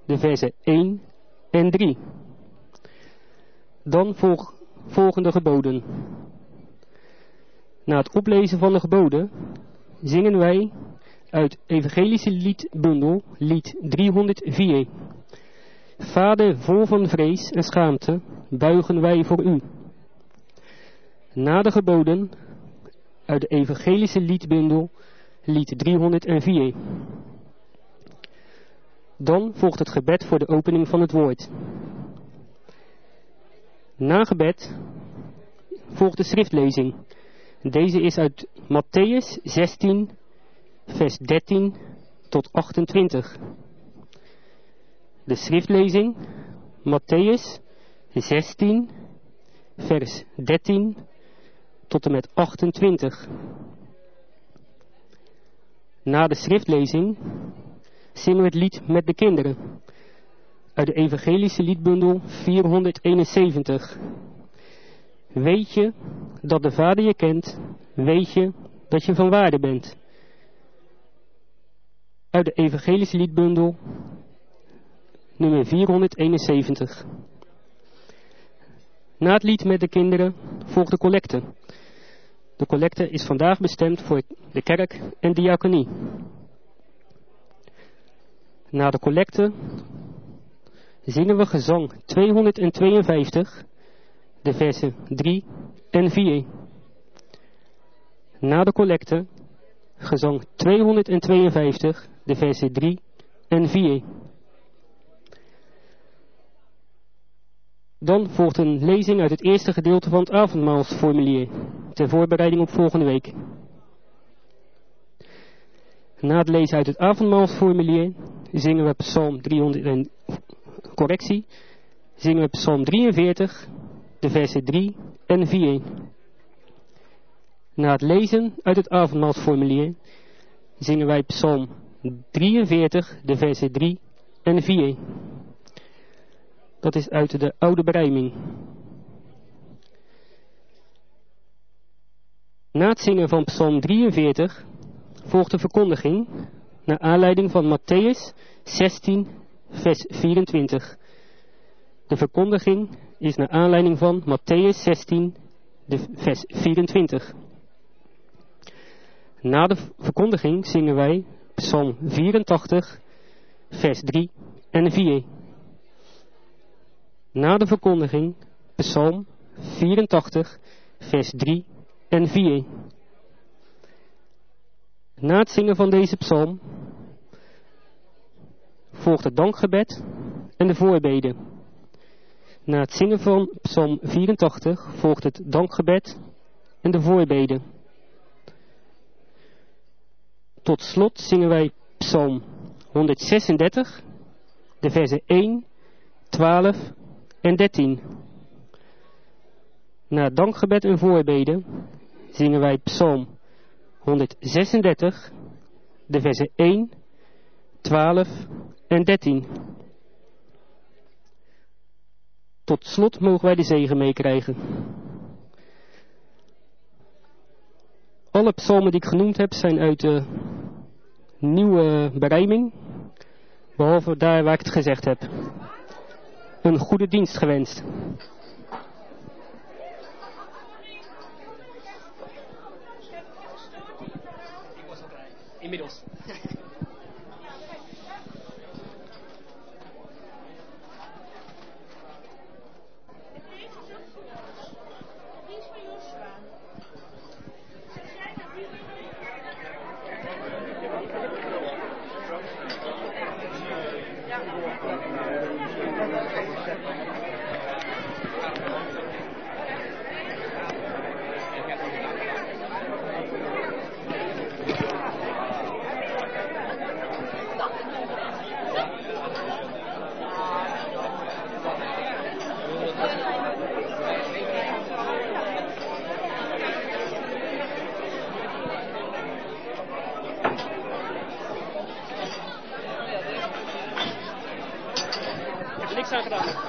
de versen 1 en 3. Dan volgen de geboden. Na het oplezen van de geboden zingen wij uit Evangelische liedbundel, lied 304. Vader, vol van vrees en schaamte, buigen wij voor u. Na de geboden uit de Evangelische liedbundel, lied 304. Dan volgt het gebed voor de opening van het woord. Na gebed volgt de schriftlezing. Deze is uit Mattheüs 16, vers 13 tot 28. De schriftlezing, Mattheüs 16, vers 13 tot en met 28. Na de schriftlezing zingen we het lied met de kinderen uit de Evangelische liedbundel 471. Weet je dat de Vader je kent, weet je dat je van waarde bent. Uit de Evangelische liedbundel nummer 471. Na het lied met de kinderen volgt de collecte. De collecte is vandaag bestemd voor de kerk en diaconie. Na de collecte zingen we gezang 252, de versen 3 en 4. Na de collecte gezang 252, de versen 3 en 4. Dan volgt een lezing uit het eerste gedeelte van het avondmaalsformulier, ter voorbereiding op volgende week. Na het lezen uit het avondmaalsformulier zingen we Psalm 43, de versen 3 en 4. Na het lezen uit het avondmaalsformulier zingen wij Psalm 43, de versen 3 en 4. Dat is uit de oude berijming. Na het zingen van Psalm 43 volgt de verkondiging naar aanleiding van Mattheüs 16, vers 24. De verkondiging is naar aanleiding van Mattheüs 16, vers 24. Na de verkondiging zingen wij Psalm 84, vers 3 en 4. Na de verkondiging Psalm 84, vers 3 en 4. Na het zingen van deze psalm volgt het dankgebed en de voorbeden. Na het zingen van Psalm 84 volgt het dankgebed en de voorbeden. Tot slot zingen wij Psalm 136, de versen 1, 12 en 13. Na het dankgebed en voorbeden zingen wij Psalm 136, de versen 1, 12 en 13. Tot slot mogen wij de zegen meekrijgen. Alle psalmen die ik genoemd heb zijn uit de nieuwe berijming, behalve daar waar ik het gezegd heb. Een goede dienst gewenst. Inmiddels. Niks aan gedaan.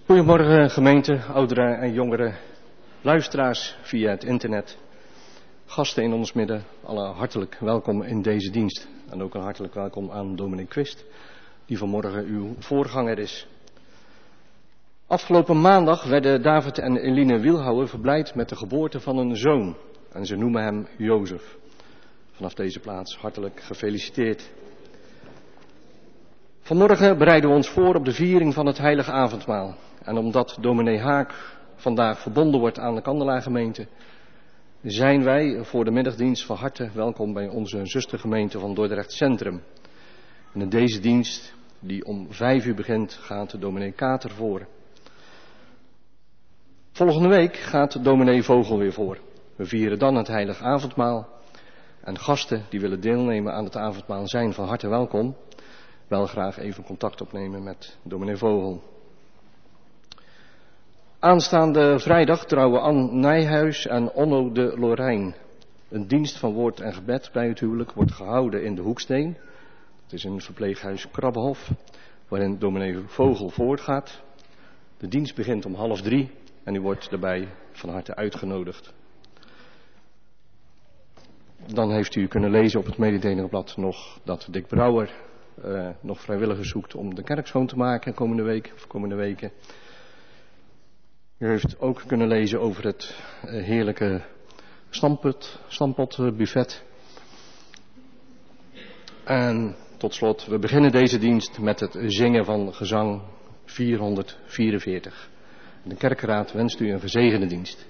Goedemorgen gemeente, ouderen en jongeren, luisteraars via het internet, gasten in ons midden, alle hartelijk welkom in deze dienst. En ook een hartelijk welkom aan dominee Quist, die vanmorgen uw voorganger is. Afgelopen maandag werden David en Eline Wielhouwer verblijd met de geboorte van een zoon. En ze noemen hem Jozef. Vanaf deze plaats hartelijk gefeliciteerd. Vanmorgen bereiden we ons voor op de viering van het heilige avondmaal. En omdat dominee Haak vandaag verbonden wordt aan de Kandelaargemeente, zijn wij voor de middagdienst van harte welkom bij onze zustergemeente van Dordrecht Centrum. En in deze dienst, die om 5:00 begint, gaat de dominee Kater voor. Volgende week gaat dominee Vogel weer voor. We vieren dan het heilige avondmaal. En gasten die willen deelnemen aan het avondmaal zijn van harte welkom. Wel graag even contact opnemen met dominee Vogel. Aanstaande vrijdag trouwen Anne Nijhuis en Onno de Lorijn. Een dienst van woord en gebed bij het huwelijk wordt gehouden in de Hoeksteen. Het is een verpleeghuis Krabbehof, waarin dominee Vogel voortgaat. De dienst begint om 2:30 en u wordt daarbij van harte uitgenodigd. Dan heeft u kunnen lezen op het mededelingenblad nog dat Dick Brouwer nog vrijwilligers zoekt om de kerk schoon te maken komende weken. U heeft ook kunnen lezen over het heerlijke stampotbuffet. En tot slot, we beginnen deze dienst met het zingen van gezang 444. De kerkraad wenst u een gezegende dienst.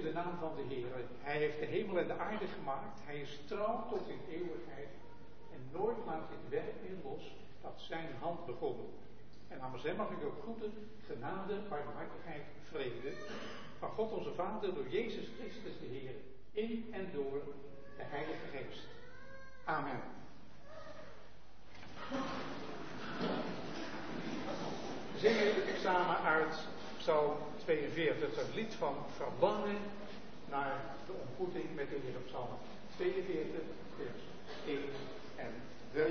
de naam van de Heer. Hij heeft de hemel en de aarde gemaakt. Hij is trouw tot in eeuwigheid. En nooit laat dit werk meer los dat zijn hand begonnen. En namens hem mag ik ook groeten, genade, barmhartigheid, vrede. Van God onze Vader, door Jezus Christus de Heer. In en door de Heilige Geest. Amen. We zingen samen uit Psalm 42, het lied van verlangen naar de ontmoeting met de Heer. Psalm 42, vers 1 en 3.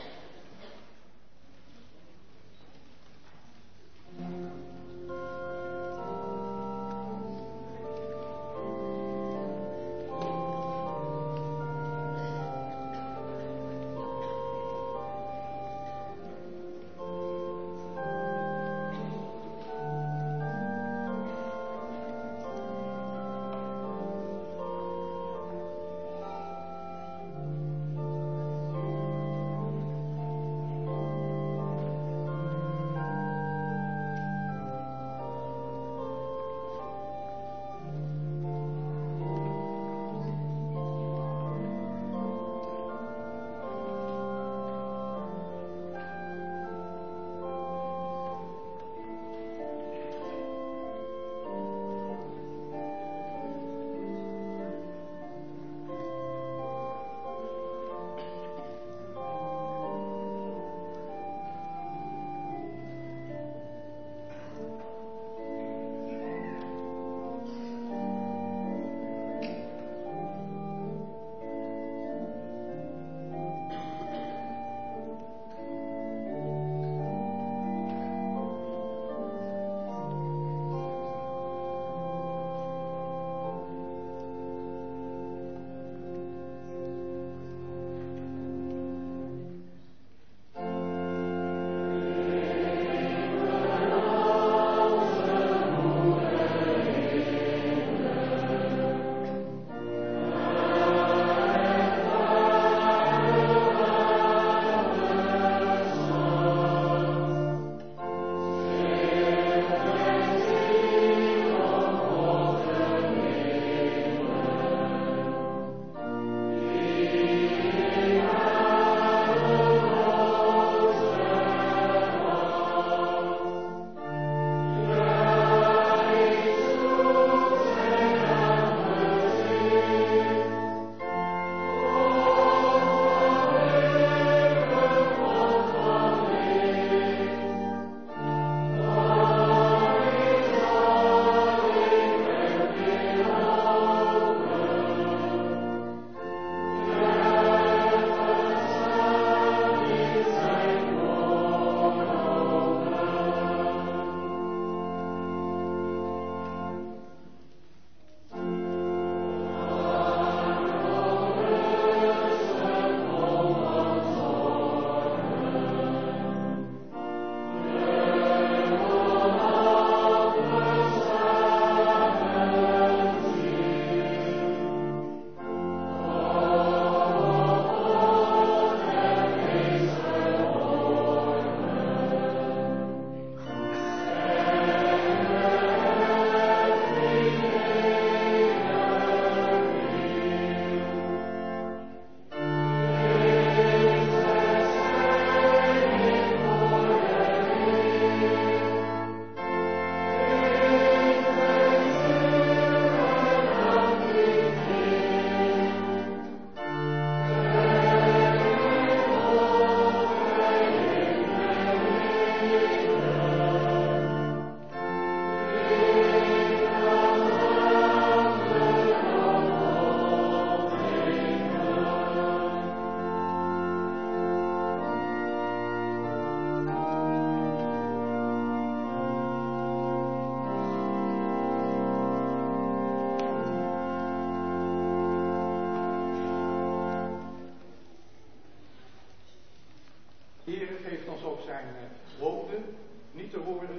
Heer geeft ons ook zijn woorden niet te horen.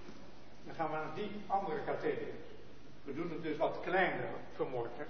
Dan gaan we naar die andere categorie. We doen het dus wat kleiner vanmorgen.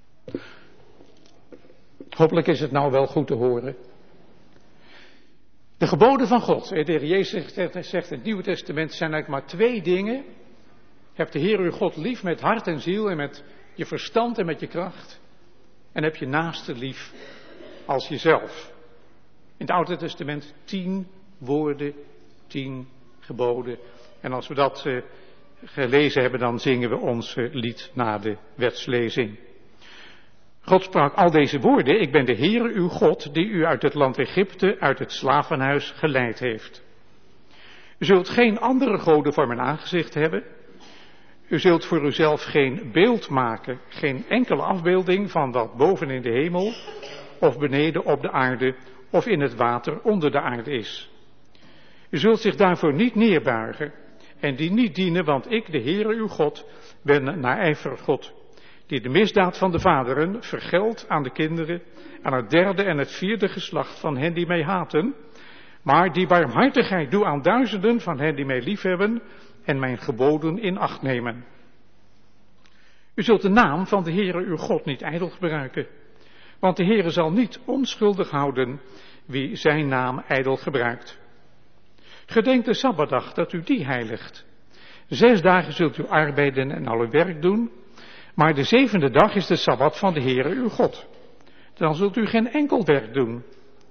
Hopelijk is het nou wel goed te horen. De geboden van God. De Heer Jezus zegt in het Nieuwe Testament zijn eigenlijk maar 2 dingen. Heb de Heer uw God lief met hart en ziel en met je verstand en met je kracht. En heb je naaste lief als jezelf. In het Oude Testament 10 woorden, 10 geboden. En als we dat gelezen hebben, dan zingen we ons lied na de wetslezing. God sprak al deze woorden: ik ben de Heere uw God, die u uit het land Egypte, uit het slavenhuis geleid heeft. U zult geen andere goden voor mijn aangezicht hebben. U zult voor uzelf geen beeld maken, geen enkele afbeelding van wat boven in de hemel, of beneden op de aarde, of in het water onder de aarde is. U zult zich daarvoor niet neerbuigen en die niet dienen, want ik, de Heere uw God, ben een naijverig God, die de misdaad van de vaderen vergeldt aan de kinderen, aan het 3e en het 4e geslacht van hen die mij haten, maar die barmhartigheid doe aan duizenden van hen die mij liefhebben en mijn geboden in acht nemen. U zult de naam van de Heere uw God niet ijdel gebruiken, want de Heere zal niet onschuldig houden wie zijn naam ijdel gebruikt. Gedenk de Sabbatdag dat u die heiligt. 6 dagen zult u arbeiden en alle werk doen, maar de 7e dag is de Sabbat van de Heere uw God. Dan zult u geen enkel werk doen.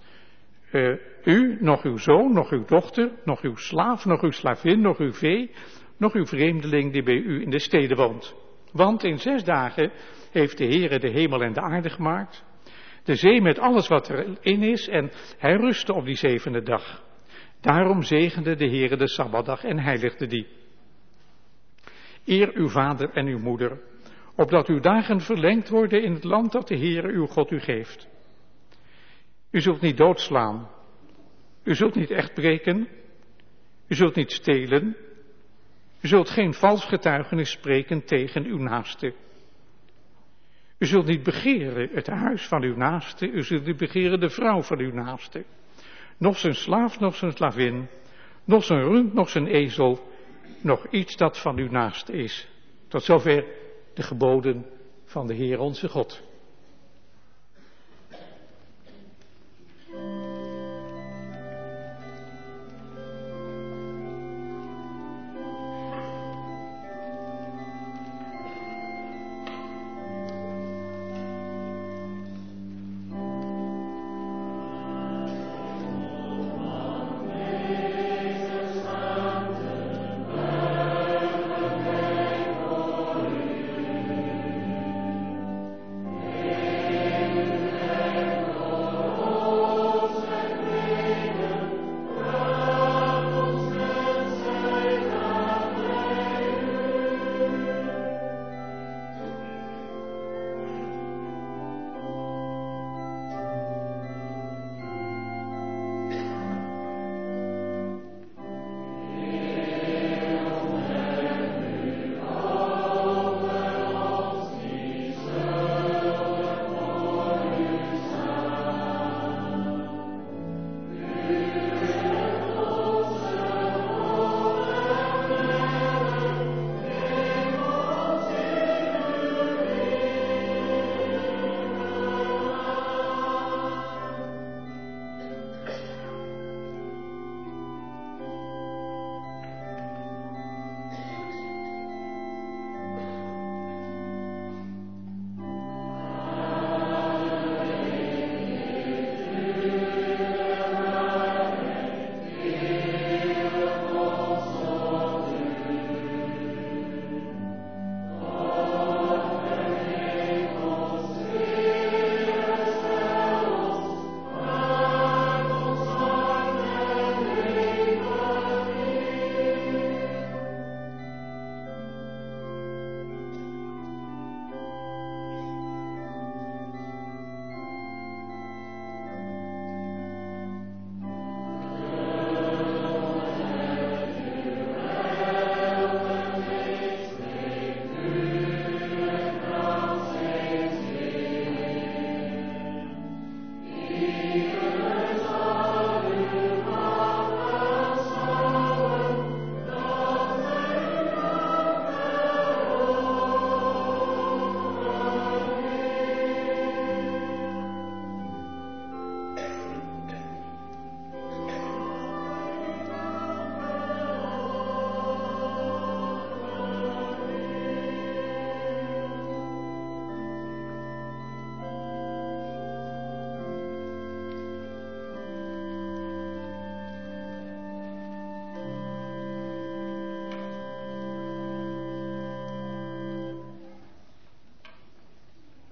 U, nog uw zoon, nog uw dochter, nog uw slaaf, nog uw slavin, nog uw vee, nog uw vreemdeling die bij u in de steden woont. Want in 6 dagen heeft de Heere de hemel en de aarde gemaakt, de zee met alles wat erin is, en hij rustte op die 7e dag. Daarom zegende de Heere de Sabbatdag en heiligde die. Eer uw vader en uw moeder, opdat uw dagen verlengd worden in het land dat de Heere uw God u geeft. U zult niet doodslaan, u zult niet echt breken, u zult niet stelen, u zult geen vals getuigenis spreken tegen uw naaste. U zult niet begeren het huis van uw naaste, u zult niet begeren de vrouw van uw naaste, nog zijn slaaf, nog zijn slavin, nog zijn rund, nog zijn ezel, nog iets dat van uw naaste is. Tot zover de geboden van de Heer onze God.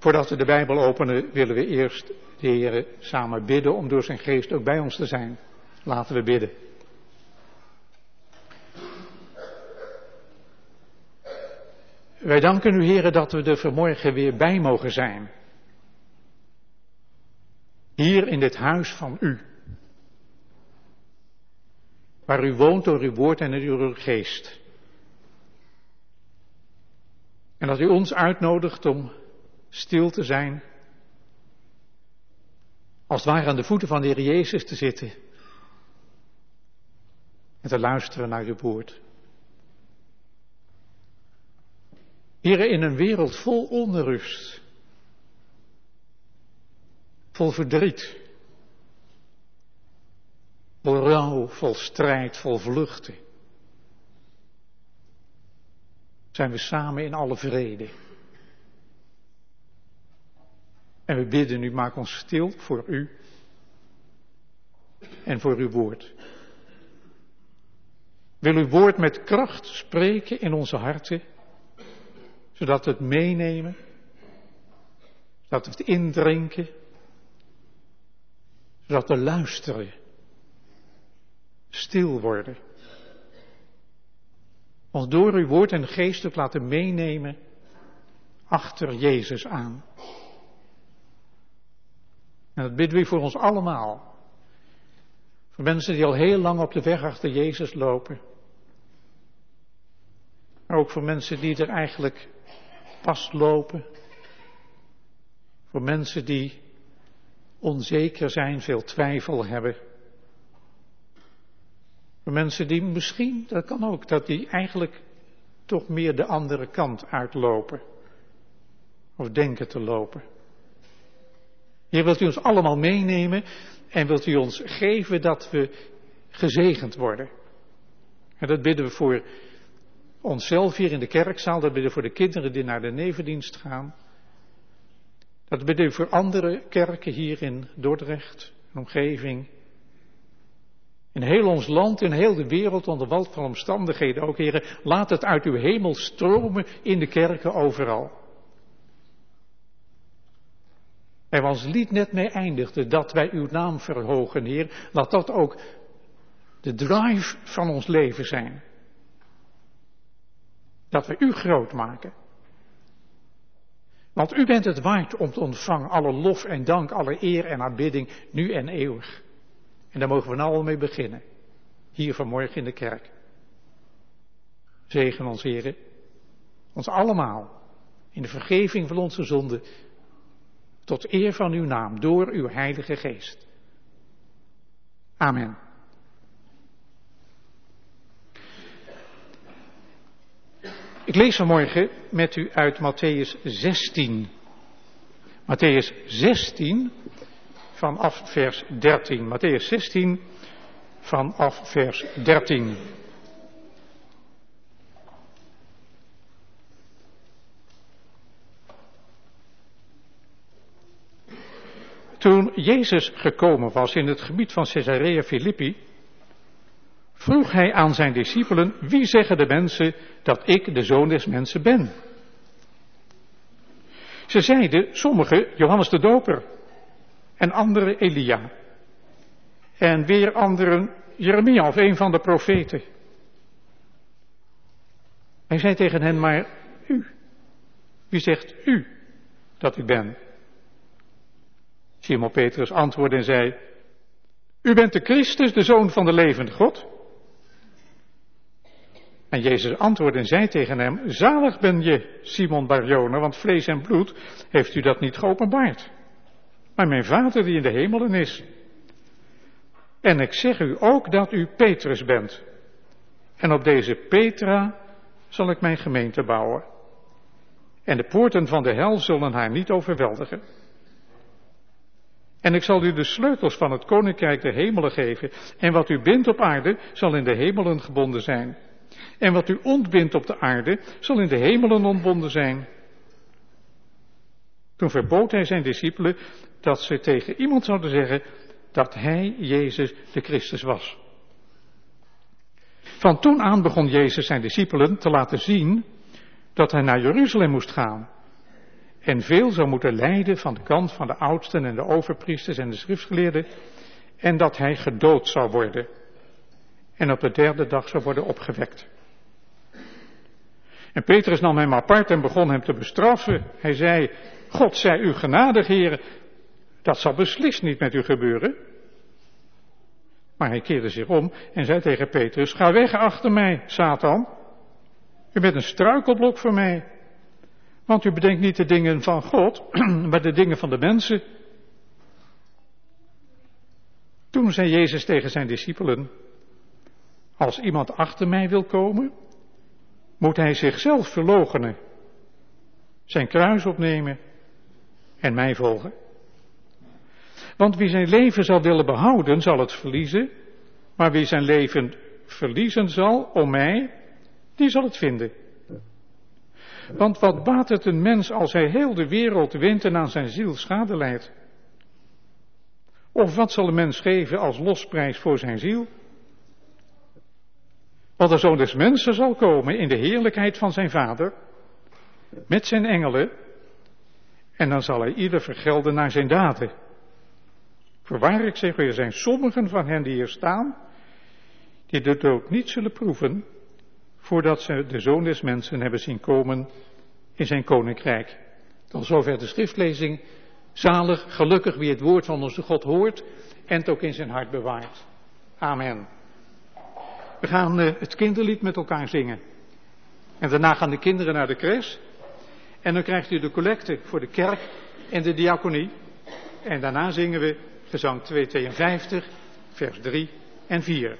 Voordat we de Bijbel openen, willen we eerst de Heer samen bidden om door zijn geest ook bij ons te zijn. Laten we bidden. Wij danken u, Heer, dat we er vanmorgen weer bij mogen zijn. Hier in dit huis van u. Waar u woont door uw woord en door uw geest. En dat u ons uitnodigt om stil te zijn. Als het ware aan de voeten van de Heer Jezus te zitten. En te luisteren naar uw woord. Heer, in een wereld vol onrust. Vol verdriet. Vol rouw, vol strijd, vol vluchten. Zijn we samen in alle vrede. En we bidden u, maak ons stil voor u. En voor uw woord. Wil uw woord met kracht spreken in onze harten. Zodat we het meenemen. Zodat we het indrinken. Zodat we luisteren. Stil worden. Ons door uw woord en geest ook laten meenemen achter Jezus aan. En dat bidden we voor ons allemaal. Voor mensen die al heel lang op de weg achter Jezus lopen. Maar ook voor mensen die er eigenlijk pas lopen. Voor mensen die onzeker zijn, veel twijfel hebben. Voor mensen die misschien, dat kan ook, dat die eigenlijk toch meer de andere kant uitlopen. Of denken te lopen. Heer, wilt u ons allemaal meenemen en wilt u ons geven dat we gezegend worden. En dat bidden we voor onszelf hier in de kerkzaal, dat bidden we voor de kinderen die naar de nevendienst gaan. Dat bidden we voor andere kerken hier in Dordrecht, en omgeving. In heel ons land, in heel de wereld, onder wat van omstandigheden ook, Heer, laat het uit uw hemel stromen in de kerken overal. En waar ons lied net mee eindigde, dat wij uw naam verhogen, Heer, laat dat ook de drive van ons leven zijn. Dat we u groot maken. Want u bent het waard om te ontvangen alle lof en dank, alle eer en aanbidding, nu en eeuwig. En daar mogen we nou al mee beginnen. Hier vanmorgen in de kerk. Zegen ons, Heer, ons allemaal, in de vergeving van onze zonden, tot eer van uw naam, door uw Heilige Geest. Amen. Ik lees vanmorgen met u uit Mattheüs 16. Mattheüs 16 vanaf vers 13. Mattheüs 16 vanaf vers 13. Toen Jezus gekomen was in het gebied van Caesarea Philippi, vroeg hij aan zijn discipelen: wie zeggen de mensen dat ik de Zoon des Mensen ben? Ze zeiden, sommigen Johannes de Doper, en anderen Elia, en weer anderen Jeremia of een van de profeten. Hij zei tegen hen, maar u, wie zegt u dat ik ben? Simon Petrus antwoordde en zei, u bent de Christus, de Zoon van de levende God. En Jezus antwoordde en zei tegen hem, zalig ben je, Simon Barjona, want vlees en bloed heeft u dat niet geopenbaard. Maar mijn Vader die in de hemelen is. En ik zeg u ook dat u Petrus bent. En op deze Petra zal ik mijn gemeente bouwen. En de poorten van de hel zullen haar niet overweldigen. En ik zal u de sleutels van het koninkrijk der hemelen geven. En wat u bindt op aarde, zal in de hemelen gebonden zijn. En wat u ontbindt op de aarde, zal in de hemelen ontbonden zijn. Toen verbood hij zijn discipelen dat ze tegen iemand zouden zeggen dat hij, Jezus, de Christus was. Van toen aan begon Jezus zijn discipelen te laten zien dat hij naar Jeruzalem moest gaan en veel zou moeten lijden van de kant van de oudsten en de overpriesters en de schriftgeleerden, en dat hij gedood zou worden en op de 3e dag zou worden opgewekt. En Petrus nam hem apart en begon hem te bestraffen. Hij zei, God zij u genadig, Heere, dat zal beslist niet met u gebeuren. Maar hij keerde zich om en zei tegen Petrus, ga weg achter mij, Satan. U bent een struikelblok voor mij. Want u bedenkt niet de dingen van God, maar de dingen van de mensen. Toen zei Jezus tegen zijn discipelen, als iemand achter mij wil komen, moet hij zichzelf verloochenen, zijn kruis opnemen en mij volgen. Want wie zijn leven zal willen behouden, zal het verliezen, maar wie zijn leven verliezen zal om mij, die zal het vinden. Want wat baat het een mens als hij heel de wereld wint en aan zijn ziel schade lijdt? Of wat zal een mens geven als losprijs voor zijn ziel? Want de Zoon des Mensen zal komen in de heerlijkheid van zijn Vader, met zijn engelen, en dan zal hij ieder vergelden naar zijn daden. Voorwaar, ik zeg u, er zijn sommigen van hen die hier staan, die de dood niet zullen proeven, voordat ze de Zoon des Mensen hebben zien komen in zijn koninkrijk. Tot zover de schriftlezing. Zalig, gelukkig wie het woord van onze God hoort en het ook in zijn hart bewaart. Amen. We gaan het kinderlied met elkaar zingen. En daarna gaan de kinderen naar de crash. En dan krijgt u de collecte voor de kerk en de diaconie. En daarna zingen we gezang 252, vers 3 en 4.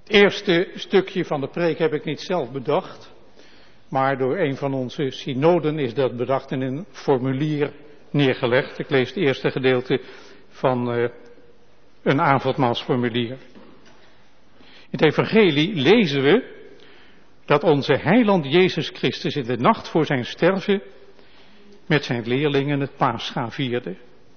Het eerste stukje van de preek heb ik niet zelf bedacht, maar door een van onze synoden is dat bedacht en in een formulier neergelegd. Ik lees het eerste gedeelte van een avondmaalsformulier. In het evangelie lezen we dat onze heiland Jezus Christus in de nacht voor zijn sterven met zijn leerlingen het Pascha vierde.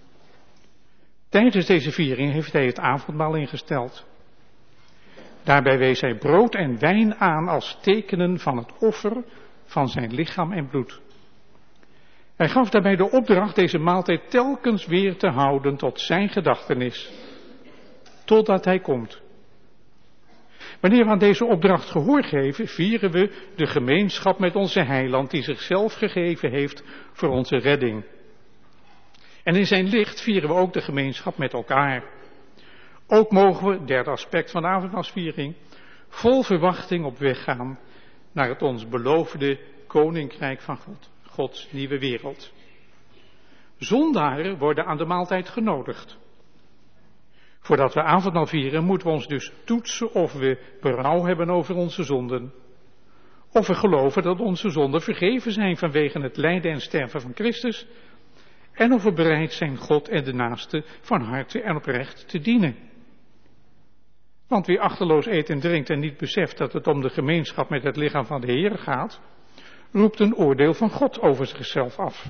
Tijdens deze viering heeft hij het avondmaal ingesteld. Daarbij wees hij brood en wijn aan als tekenen van het offer van zijn lichaam en bloed. Hij gaf daarbij de opdracht deze maaltijd telkens weer te houden tot zijn gedachtenis, totdat hij komt. Wanneer we aan deze opdracht gehoor geven, vieren we de gemeenschap met onze heiland die zichzelf gegeven heeft voor onze redding. En in zijn licht vieren we ook de gemeenschap met elkaar. Ook mogen we, derde aspect van de avondmaalsviering, vol verwachting op weg gaan naar het ons beloofde koninkrijk van God, Gods nieuwe wereld. Zondaren worden aan de maaltijd genodigd. Voordat we avondmaal vieren, moeten we ons dus toetsen of we berouw hebben over onze zonden. Of we geloven dat onze zonden vergeven zijn vanwege het lijden en sterven van Christus. En of we bereid zijn God en de naaste van harte en oprecht te dienen. Want wie achterloos eet en drinkt en niet beseft dat het om de gemeenschap met het lichaam van de Heer gaat, roept een oordeel van God over zichzelf af.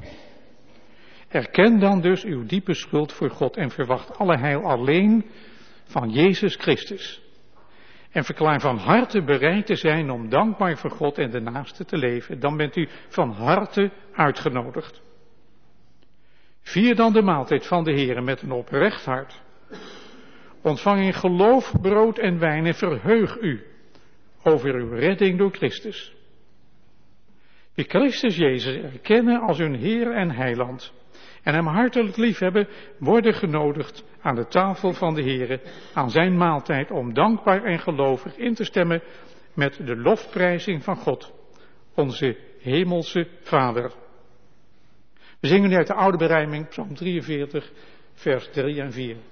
Erken dan dus uw diepe schuld voor God en verwacht alle heil alleen van Jezus Christus. En verklaar van harte bereid te zijn om dankbaar voor God en de naaste te leven. Dan bent u van harte uitgenodigd. Vier dan de maaltijd van de Heer met een oprecht hart. Ontvang in geloof brood en wijn en verheug u over uw redding door Christus. Wie Christus Jezus erkennen als hun Heer en Heiland en hem hartelijk liefhebben, worden genodigd aan de tafel van de Heer, aan zijn maaltijd, om dankbaar en gelovig in te stemmen met de lofprijzing van God, onze hemelse Vader. We zingen nu uit de oude berijming, Psalm 43, vers 3 en 4.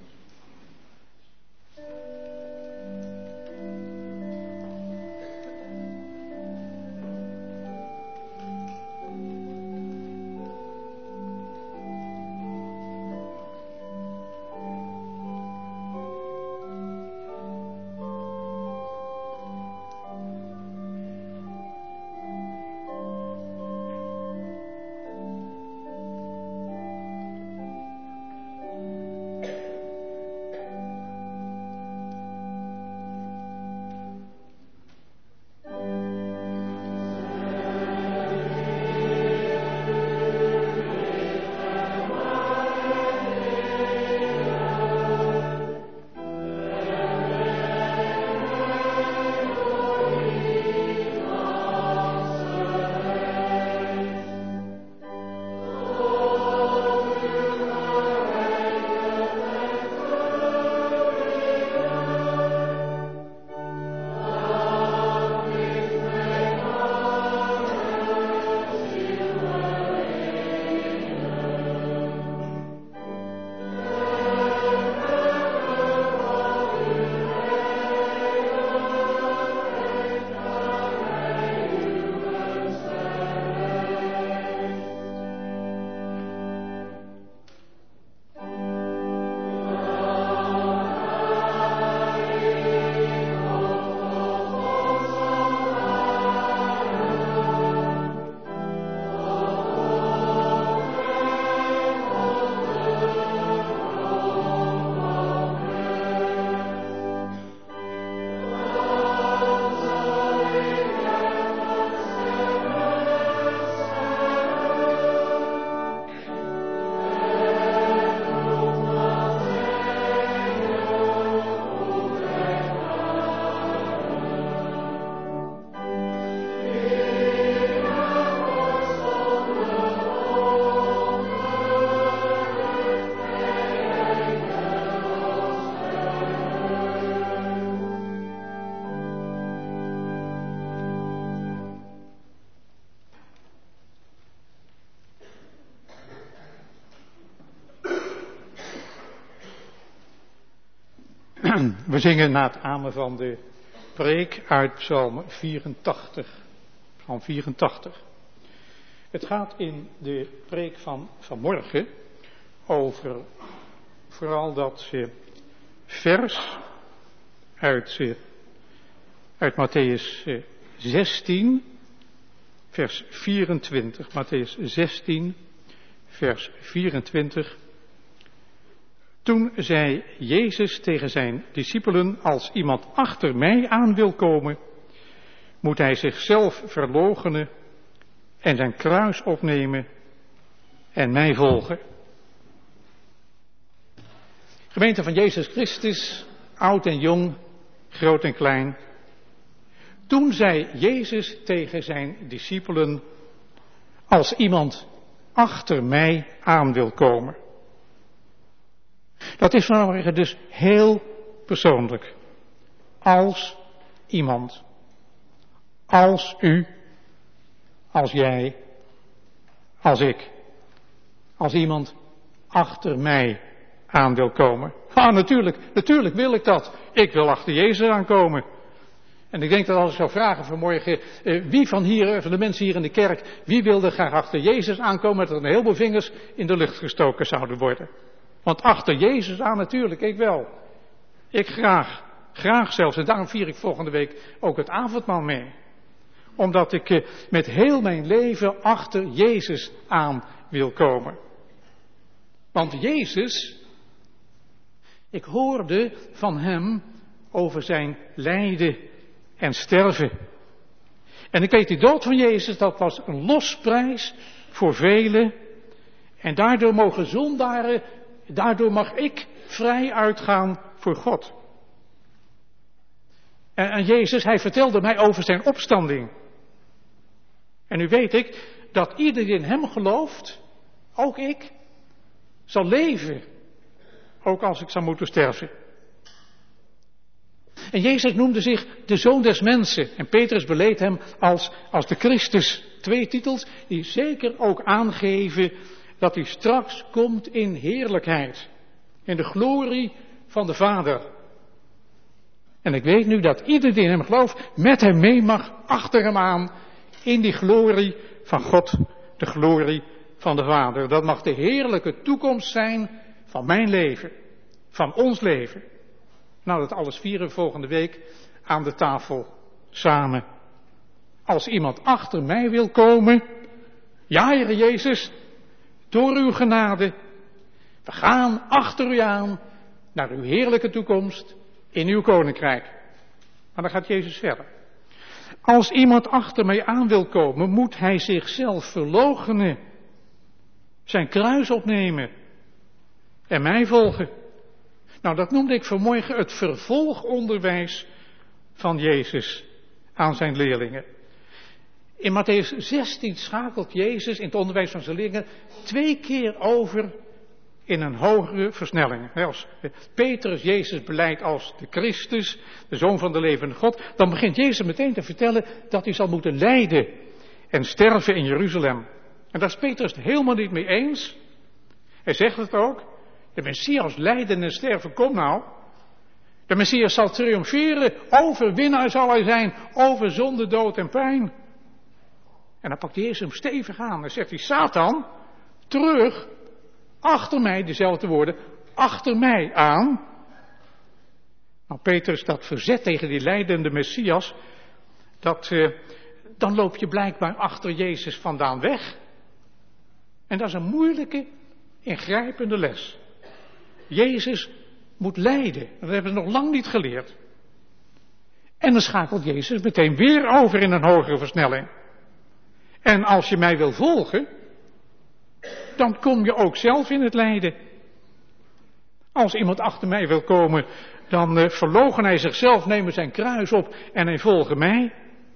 We zingen na het amen van de preek uit Psalm 84. Psalm 84. Het gaat in de preek van vanmorgen over vooral dat vers uit Mattheüs 16, vers 24. Mattheüs 16, vers 24. Toen zei Jezus tegen zijn discipelen: als iemand achter mij aan wil komen, moet hij zichzelf verloochenen en zijn kruis opnemen en mij volgen. Gemeente van Jezus Christus, oud en jong, groot en klein. Toen zei Jezus tegen zijn discipelen: als iemand achter mij aan wil komen. Dat is vanmorgen dus heel persoonlijk. Als iemand. Als u. Als jij. Als ik. Als iemand achter mij aan wil komen. Natuurlijk wil ik dat. Ik wil achter Jezus aankomen. En ik denk dat als ik zou vragen vanmorgen, wie van de mensen hier in de kerk, wie wil er graag achter Jezus aankomen, dat er een heleboel vingers in de lucht gestoken zouden worden. Want achter Jezus aan natuurlijk, ik wel. Ik graag zelfs. En daarom vier ik volgende week ook het avondmaal mee. Omdat ik met heel mijn leven achter Jezus aan wil komen. Want Jezus, ik hoorde van hem over zijn lijden en sterven. En ik weet, die dood van Jezus, dat was een losprijs voor velen. En daardoor mogen zondaren, daardoor mag ik vrij uitgaan voor God. En Jezus, hij vertelde mij over zijn opstanding. En nu weet ik dat ieder die in hem gelooft, ook ik, zal leven. Ook als ik zou moeten sterven. En Jezus noemde zich de Zoon des Mensen. En Petrus beleed hem als de Christus. 2 titels die zeker ook aangeven dat hij straks komt in heerlijkheid. In de glorie van de Vader. En ik weet nu dat ieder die in hem gelooft met hem mee mag, achter hem aan, in die glorie van God, de glorie van de Vader. Dat mag de heerlijke toekomst zijn van mijn leven, van ons leven. Nou, dat alles vieren we volgende week aan de tafel, samen. Als iemand achter mij wil komen, ja, Heer Jezus, door uw genade, we gaan achter u aan naar uw heerlijke toekomst in uw koninkrijk. Maar dan gaat Jezus verder. Als iemand achter mij aan wil komen, moet hij zichzelf verloochenen, zijn kruis opnemen en mij volgen. Nou, dat noemde ik vanmorgen het vervolgonderwijs van Jezus aan zijn leerlingen. In Mattheüs 16 schakelt Jezus in het onderwijs van zijn leerlingen 2 keer over in een hogere versnelling. Als Petrus Jezus beleidt als de Christus, de Zoon van de levende God, dan begint Jezus meteen te vertellen dat hij zal moeten lijden en sterven in Jeruzalem. En daar is Petrus het helemaal niet mee eens. Hij zegt het ook. De Messias lijden en sterven, kom nou. De Messias zal triomferen, overwinnaar zal hij zijn, over zonde, dood en pijn. En dan pakt Jezus hem stevig aan en zegt hij: Satan, terug, achter mij, dezelfde woorden, achter mij aan. Nou, Petrus, dat verzet tegen die lijdende Messias, dan loop je blijkbaar achter Jezus vandaan weg. En dat is een moeilijke, ingrijpende les. Jezus moet lijden. Dat hebben we nog lang niet geleerd. En dan schakelt Jezus meteen weer over in een hogere versnelling. En als je mij wil volgen, dan kom je ook zelf in het lijden. Als iemand achter mij wil komen, dan verloochen hij zichzelf, nemen zijn kruis op en hij volgen mij.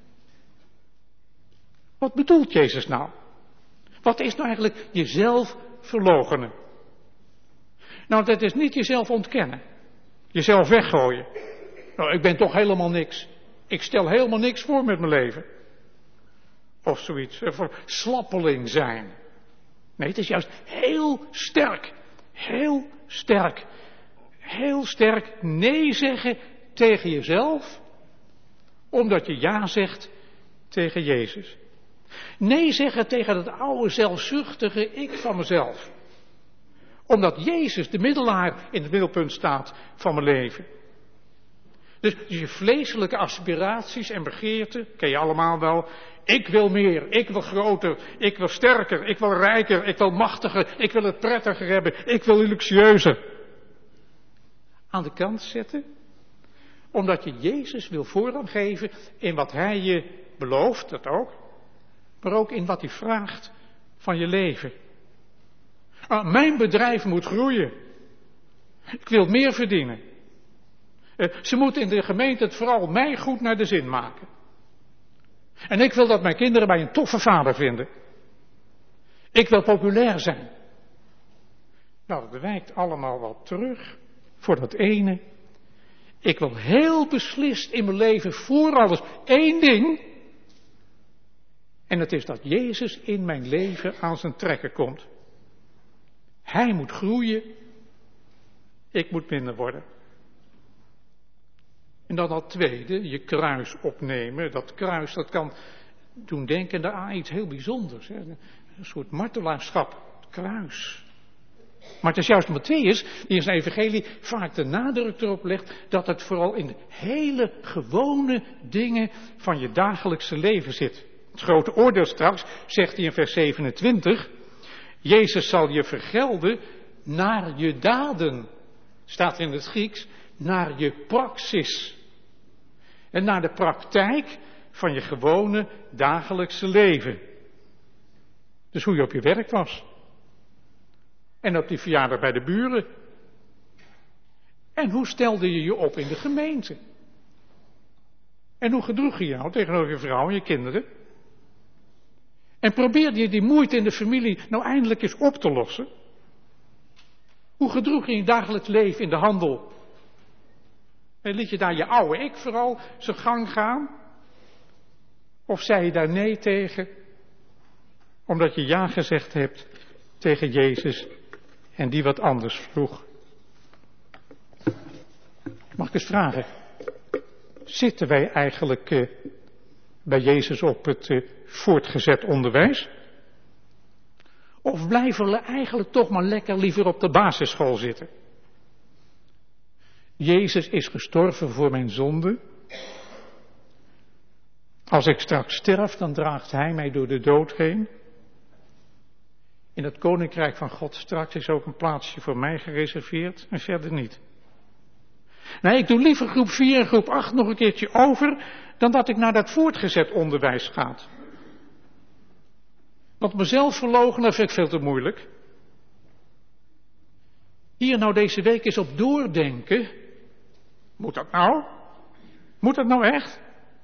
Wat bedoelt Jezus nou? Wat is nou eigenlijk jezelf verloochenen? Nou, dat is niet jezelf ontkennen. Jezelf weggooien. Nou, ik ben toch helemaal niks. Ik stel helemaal niks voor met mijn leven. Of zoiets. Voor slappeling zijn. Nee, het is juist heel sterk. Heel sterk. Heel sterk nee zeggen tegen jezelf. Omdat je ja zegt tegen Jezus. Nee zeggen tegen het oude zelfzuchtige ik van mezelf. Omdat Jezus, de middelaar, in het middelpunt staat van mijn leven. Dus je vleeselijke aspiraties en begeerten, ken je allemaal wel. Ik wil meer, ik wil groter, ik wil sterker, ik wil rijker, ik wil machtiger, ik wil het prettiger hebben, ik wil luxueuzer. Aan de kant zetten, omdat je Jezus wil voorrang geven in wat Hij je belooft, dat ook. Maar ook in wat Hij vraagt van je leven. Mijn bedrijf moet groeien. Ik wil meer verdienen. Ze moeten in de gemeente het vooral mij goed naar de zin maken. En ik wil dat mijn kinderen mij een toffe vader vinden. Ik wil populair zijn. Nou, dat wijkt allemaal wat terug voor dat ene. Ik wil heel beslist in mijn leven voor alles één ding. En het is dat Jezus in mijn leven aan zijn trekken komt. Hij moet groeien. Ik moet minder worden. En dan dat tweede, je kruis opnemen. Dat kruis, dat kan doen denken aan iets heel bijzonders. Hè? Een soort martelaarschap, het kruis. Maar het is juist Mattheüs die in zijn evangelie vaak de nadruk erop legt dat het vooral in de hele gewone dingen van je dagelijkse leven zit. Het grote oordeel straks, zegt hij in vers 27, Jezus zal je vergelden naar je daden. Staat in het Grieks, naar je praxis. En naar de praktijk van je gewone dagelijkse leven. Dus hoe je op je werk was. En op die verjaardag bij de buren. En hoe stelde je je op in de gemeente? En hoe gedroeg je jou tegenover je vrouw en je kinderen? En probeerde je die moeite in de familie nou eindelijk eens op te lossen? Hoe gedroeg je je dagelijks leven in de handel? En liet je daar je oude ik vooral zijn gang gaan? Of zei je daar nee tegen? Omdat je ja gezegd hebt tegen Jezus en die wat anders vroeg. Mag ik eens vragen? Zitten wij eigenlijk bij Jezus op het voortgezet onderwijs? Of blijven we eigenlijk toch maar lekker liever op de basisschool zitten? Jezus is gestorven voor mijn zonde. Als ik straks sterf, dan draagt Hij mij door de dood heen. In het koninkrijk van God straks is ook een plaatsje voor mij gereserveerd en verder niet. Nee, ik doe liever groep 4 en groep 8 nog een keertje over, dan dat ik naar dat voortgezet onderwijs ga. Want mezelf verloochenen vind ik veel te moeilijk. Hier nou deze week eens op doordenken. Moet dat nou? Moet dat nou echt?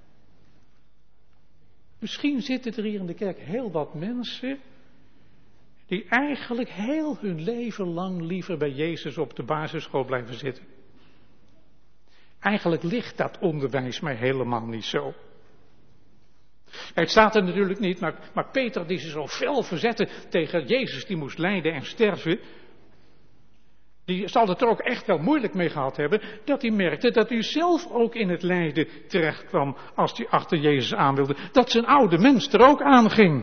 Misschien zitten er hier in de kerk heel wat mensen die eigenlijk heel hun leven lang liever bij Jezus op de basisschool blijven zitten. Eigenlijk ligt dat onderwijs mij helemaal niet zo. Het staat er natuurlijk niet, maar Peter die zich zo fel verzette tegen Jezus die moest lijden en sterven, die zal het er ook echt wel moeilijk mee gehad hebben, dat hij merkte dat hij zelf ook in het lijden terecht kwam als hij achter Jezus aan wilde. Dat zijn oude mens er ook aanging.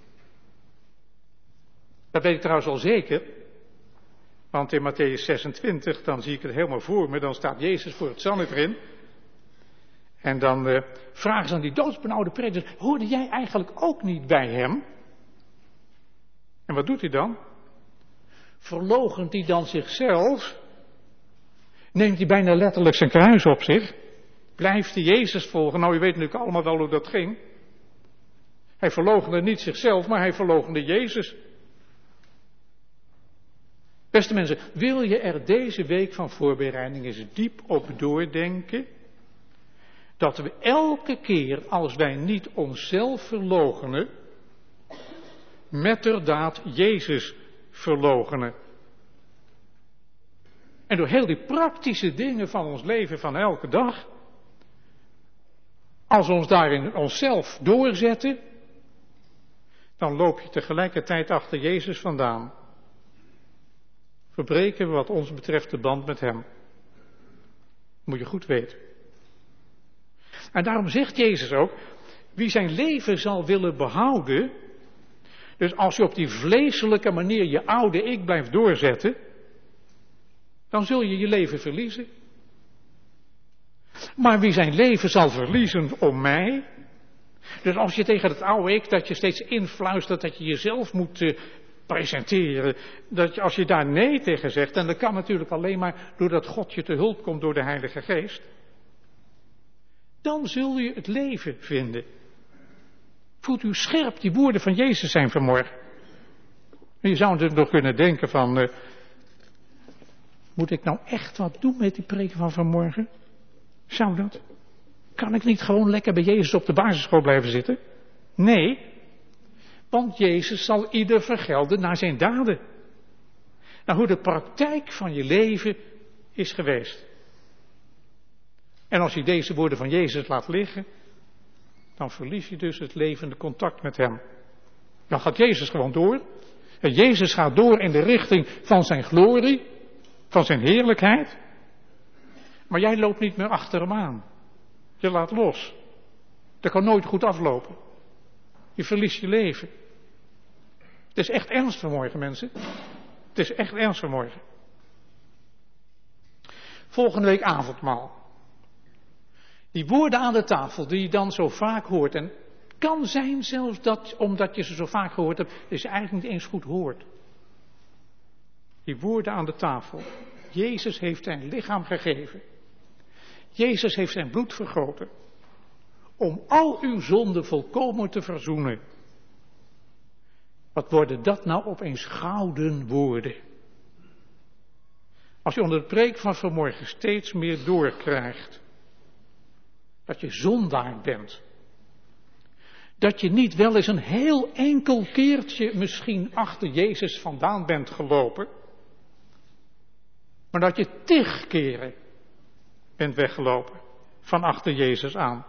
Dat weet ik trouwens al zeker, want in Mattheüs 26, dan zie ik het helemaal voor me, dan staat Jezus voor het Sanhedrin. En dan vragen ze aan die doodsbenauwde prediker, hoorde jij eigenlijk ook niet bij hem? En wat doet hij dan? Verloochent hij dan zichzelf? Neemt hij bijna letterlijk zijn kruis op zich? Blijft hij Jezus volgen? Nou, je weet natuurlijk allemaal wel hoe dat ging. Hij verloochende niet zichzelf, maar hij verloochende Jezus. Beste mensen, wil je er deze week van voorbereiding eens diep op doordenken? Dat we elke keer, als wij niet onszelf verloochenen, metterdaad Jezus verloochenen. En door heel die praktische dingen van ons leven van elke dag, als we ons daarin onszelf doorzetten, dan loop je tegelijkertijd achter Jezus vandaan. Verbreken we wat ons betreft de band met Hem. Moet je goed weten. En daarom zegt Jezus ook, wie zijn leven zal willen behouden, dus als je op die vleeselijke manier je oude ik blijft doorzetten, dan zul je je leven verliezen. Maar wie zijn leven zal verliezen om mij, dus als je tegen het oude ik, dat je steeds influistert, dat je jezelf moet presenteren, dat je, als je daar nee tegen zegt, en dat kan natuurlijk alleen maar doordat God je te hulp komt door de Heilige Geest, dan zul je het leven vinden. Voelt u scherp die woorden van Jezus zijn vanmorgen? En je zou natuurlijk nog kunnen denken van, moet ik nou echt wat doen met die preken van vanmorgen? Zou dat? Kan ik niet gewoon lekker bij Jezus op de basisschool blijven zitten? Nee, want Jezus zal ieder vergelden naar zijn daden. Nou, hoe de praktijk van je leven is geweest. En als je deze woorden van Jezus laat liggen, dan verlies je dus het levende contact met hem. Dan gaat Jezus gewoon door. En Jezus gaat door in de richting van zijn glorie, van zijn heerlijkheid. Maar jij loopt niet meer achter hem aan. Je laat los. Dat kan nooit goed aflopen. Je verliest je leven. Het is echt ernst vanmorgen, mensen. Het is echt ernst vanmorgen. Volgende week avondmaal. Die woorden aan de tafel die je dan zo vaak hoort. En het kan zijn zelfs dat, omdat je ze zo vaak gehoord hebt, dat je eigenlijk niet eens goed hoort. Die woorden aan de tafel. Jezus heeft zijn lichaam gegeven. Jezus heeft zijn bloed vergoten. Om al uw zonden volkomen te verzoenen. Wat worden dat nou opeens gouden woorden? Als je onder de preek van vanmorgen steeds meer doorkrijgt. Dat je zondaar bent. Dat je niet wel eens een heel enkel keertje misschien achter Jezus vandaan bent gelopen. Maar dat je 10 keren bent weggelopen van achter Jezus aan.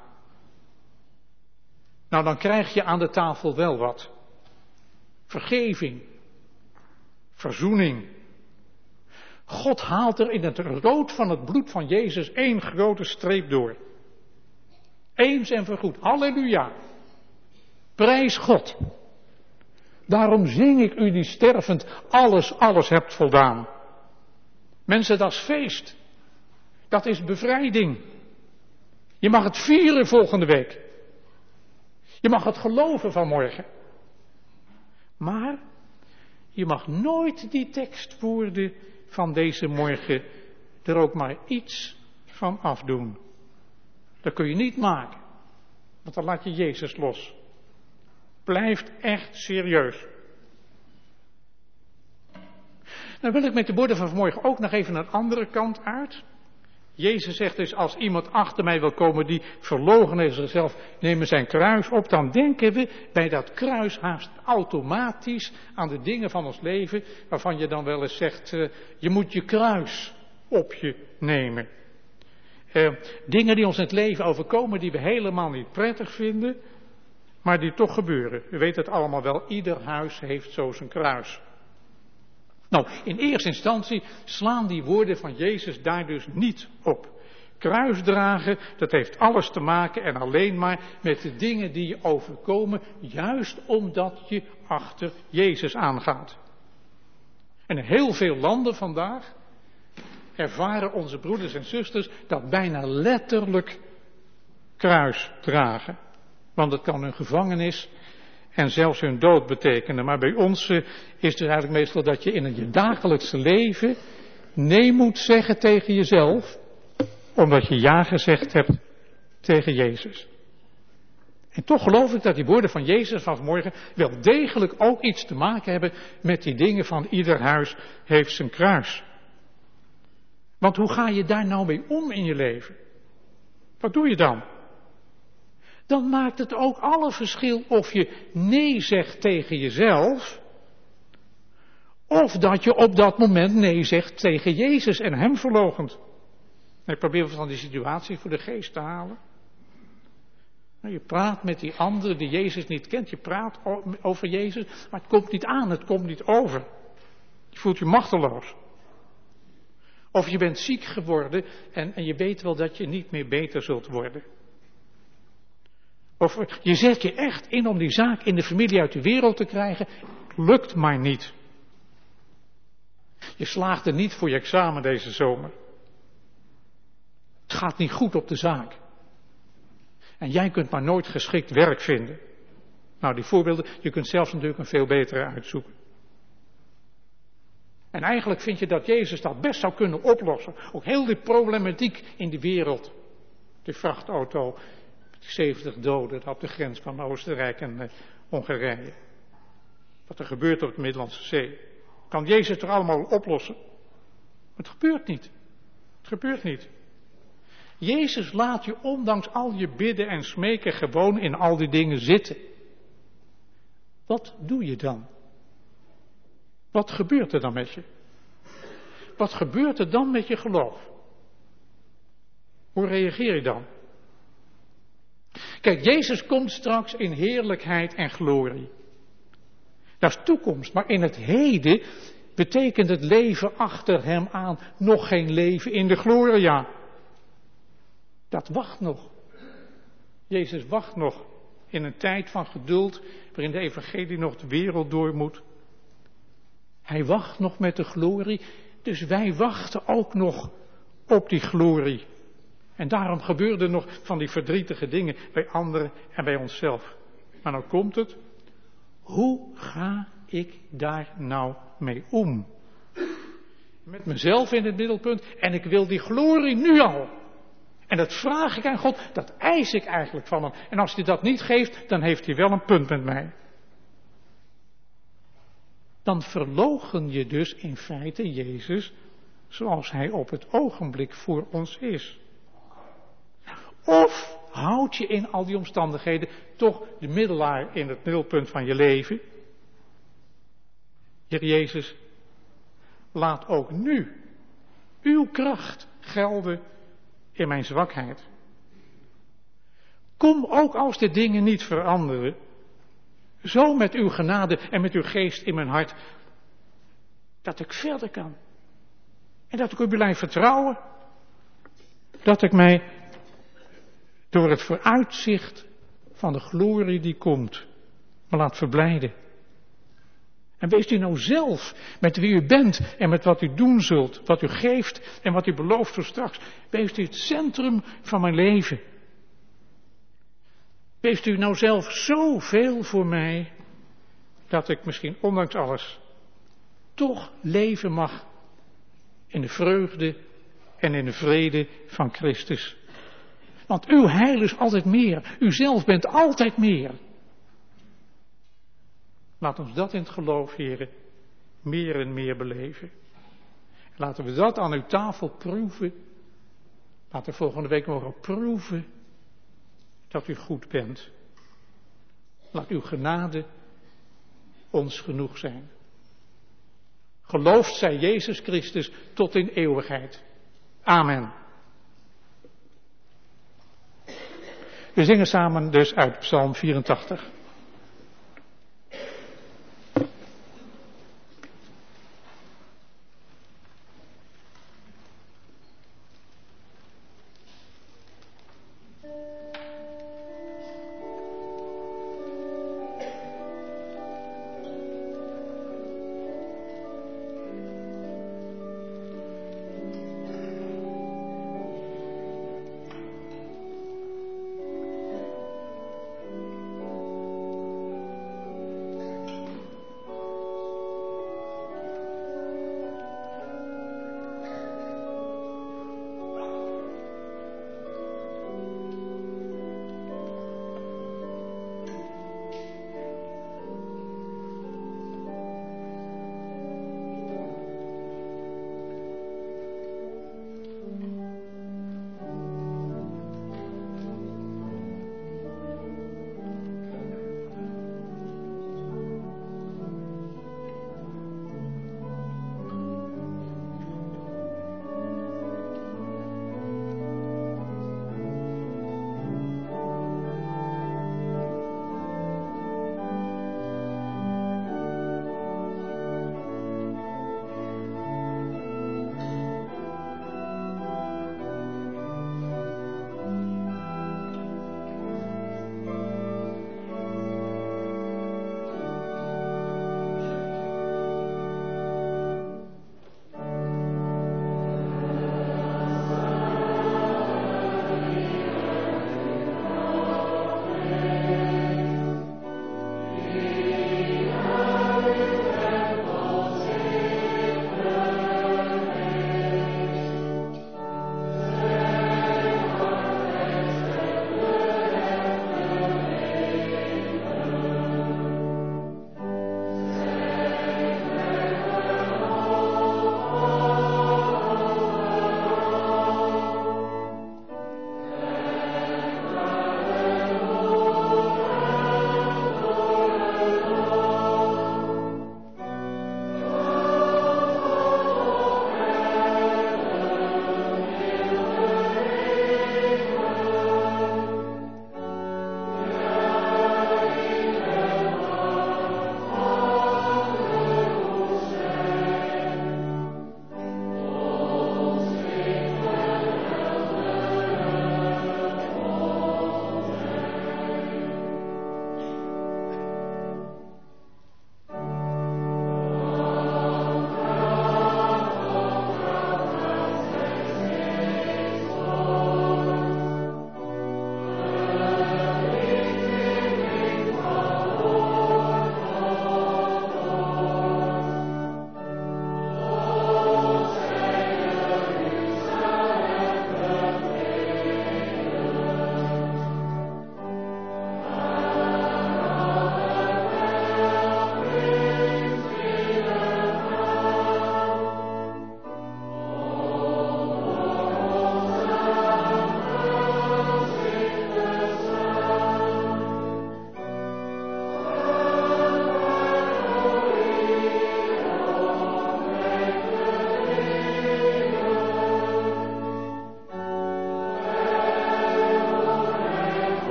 Nou, dan krijg je aan de tafel wel wat. Vergeving. Verzoening. God haalt er in het rood van het bloed van Jezus 1 grote streep door. Eens en voorgoed. Halleluja. Prijs God. Daarom zing ik u die stervend alles hebt voldaan. Mensen, dat is feest. Dat is bevrijding. Je mag het vieren volgende week. Je mag het geloven vanmorgen. Maar je mag nooit die tekstwoorden van deze morgen er ook maar iets van afdoen. Dat kun je niet maken. Want dan laat je Jezus los. Blijft echt serieus. Dan wil ik met de woorden van vanmorgen ook nog even een andere kant uit. Jezus zegt dus, als iemand achter mij wil komen die verloochenen is zichzelf, nemen zijn kruis op, dan denken we bij dat kruis haast automatisch aan de dingen van ons leven, waarvan je dan wel eens zegt, je moet je kruis op je nemen. Dingen die ons in het leven overkomen, die we helemaal niet prettig vinden, maar die toch gebeuren. U weet het allemaal wel, ieder huis heeft zo zijn kruis. Nou, in eerste instantie slaan die woorden van Jezus daar dus niet op. Kruisdragen, dat heeft alles te maken en alleen maar met de dingen die je overkomen, juist omdat je achter Jezus aangaat. En in heel veel landen vandaag ervaren onze broeders en zusters dat bijna letterlijk kruisdragen. Want het kan hun gevangenis en zelfs hun dood betekenen. Maar bij ons is het eigenlijk meestal dat je in je dagelijkse leven nee moet zeggen tegen jezelf, omdat je ja gezegd hebt tegen Jezus. En toch geloof ik dat die woorden van Jezus van vanmorgen wel degelijk ook iets te maken hebben met die dingen van ieder huis heeft zijn kruis. Want hoe ga je daar nou mee om in je leven? Wat doe je dan? Dan maakt het ook alle verschil of je nee zegt tegen jezelf, of dat je op dat moment nee zegt tegen Jezus en hem verloochent. Ik probeer van die situatie voor de geest te halen. Je praat met die andere die Jezus niet kent, je praat over Jezus, maar het komt niet aan, het komt niet over. Je voelt je machteloos. Of je bent ziek geworden en je weet wel dat je niet meer beter zult worden. Of je zet je echt in om die zaak in de familie uit de wereld te krijgen. Lukt maar niet. Je slaagt er niet voor je examen deze zomer. Het gaat niet goed op de zaak. En jij kunt maar nooit geschikt werk vinden. Nou, die voorbeelden, je kunt zelfs natuurlijk een veel betere uitzoeken. En eigenlijk vind je dat Jezus dat best zou kunnen oplossen. Ook heel die problematiek in de wereld. De vrachtauto, 70 doden op de grens van Oostenrijk en Hongarije. Wat er gebeurt op de Middellandse Zee. Kan Jezus toch allemaal oplossen? Maar het gebeurt niet. Het gebeurt niet. Jezus laat je ondanks al je bidden en smeken gewoon in al die dingen zitten. Wat doe je dan? Wat gebeurt er dan met je? Wat gebeurt er dan met je geloof? Hoe reageer je dan? Kijk, Jezus komt straks in heerlijkheid en glorie. Dat is toekomst, maar in het heden betekent het leven achter hem aan nog geen leven in de gloria. Dat wacht nog. Jezus wacht nog in een tijd van geduld waarin de evangelie nog de wereld door moet. Hij wacht nog met de glorie, dus wij wachten ook nog op die glorie. En daarom gebeurden nog van die verdrietige dingen bij anderen en bij onszelf. Maar nou komt het. Hoe ga ik daar nou mee om? Met mezelf in het middelpunt en ik wil die glorie nu al. En dat vraag ik aan God, dat eis ik eigenlijk van hem. En als hij dat niet geeft, dan heeft hij wel een punt met mij. Dan verloochen je dus in feite Jezus zoals hij op het ogenblik voor ons is. Of houd je in al die omstandigheden toch de middelaar in het middelpunt van je leven. Heer Jezus, laat ook nu uw kracht gelden in mijn zwakheid. Kom ook als de dingen niet veranderen, zo met uw genade en met uw geest in mijn hart, dat ik verder kan. En dat ik u blijf vertrouwen. Dat ik mij door het vooruitzicht van de glorie die komt, me laat verblijden. En wees u nou zelf met wie u bent en met wat u doen zult, wat u geeft en wat u belooft voor straks. Wees u het centrum van mijn leven. Wees u nou zelf zoveel voor mij, dat ik misschien ondanks alles toch leven mag in de vreugde en in de vrede van Christus. Want uw heil is altijd meer. U zelf bent altijd meer. Laat ons dat in het geloof, heren, meer en meer beleven. Laten we dat aan uw tafel proeven. Laten we volgende week mogen proeven dat u goed bent. Laat uw genade ons genoeg zijn. Geloofd zij Jezus Christus tot in eeuwigheid. Amen. We zingen samen dus uit Psalm 84.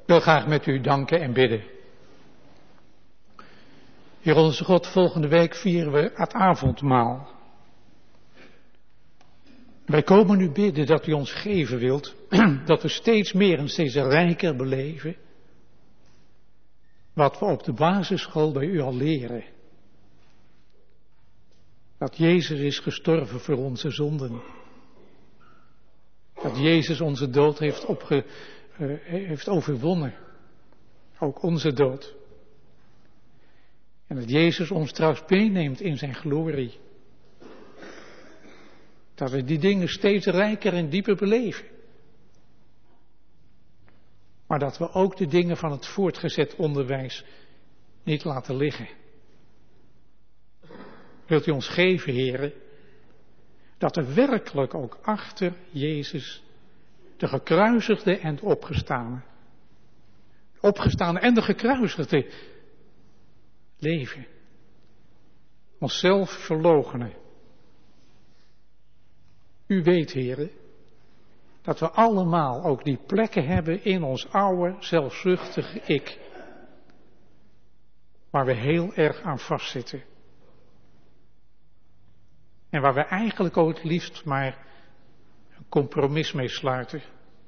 Ik wil graag met u danken en bidden. Heer onze God, volgende week vieren we het avondmaal. Wij komen u bidden dat u ons geven wilt, dat we steeds meer en steeds rijker beleven wat we op de basisschool bij u al leren. Dat Jezus is gestorven voor onze zonden. Dat Jezus onze dood heeft overwonnen. Ook onze dood. En dat Jezus ons trouwens meeneemt in zijn glorie. Dat we die dingen steeds rijker en dieper beleven. Maar dat we ook de dingen van het voortgezet onderwijs niet laten liggen. Wilt u ons geven, heren, dat er werkelijk ook achter Jezus, de gekruisigde en de opgestane en de gekruisigde, leven. Onszelf verloochenen. U weet, heren, dat we allemaal ook die plekken hebben in ons oude, zelfzuchtige ik, waar we heel erg aan vastzitten. En waar we eigenlijk ook het liefst maar een compromis mee sluiten.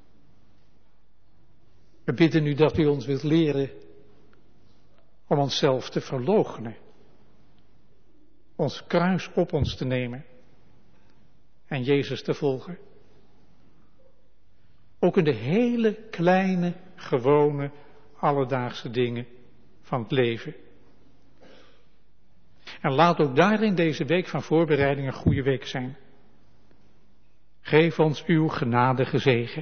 We bidden u dat u ons wilt leren om onszelf te verloochenen. Ons kruis op ons te nemen. En Jezus te volgen. Ook in de hele kleine, gewone, alledaagse dingen van het leven. En laat ook daarin deze week van voorbereiding een goede week zijn. Geef ons uw genadige zegen.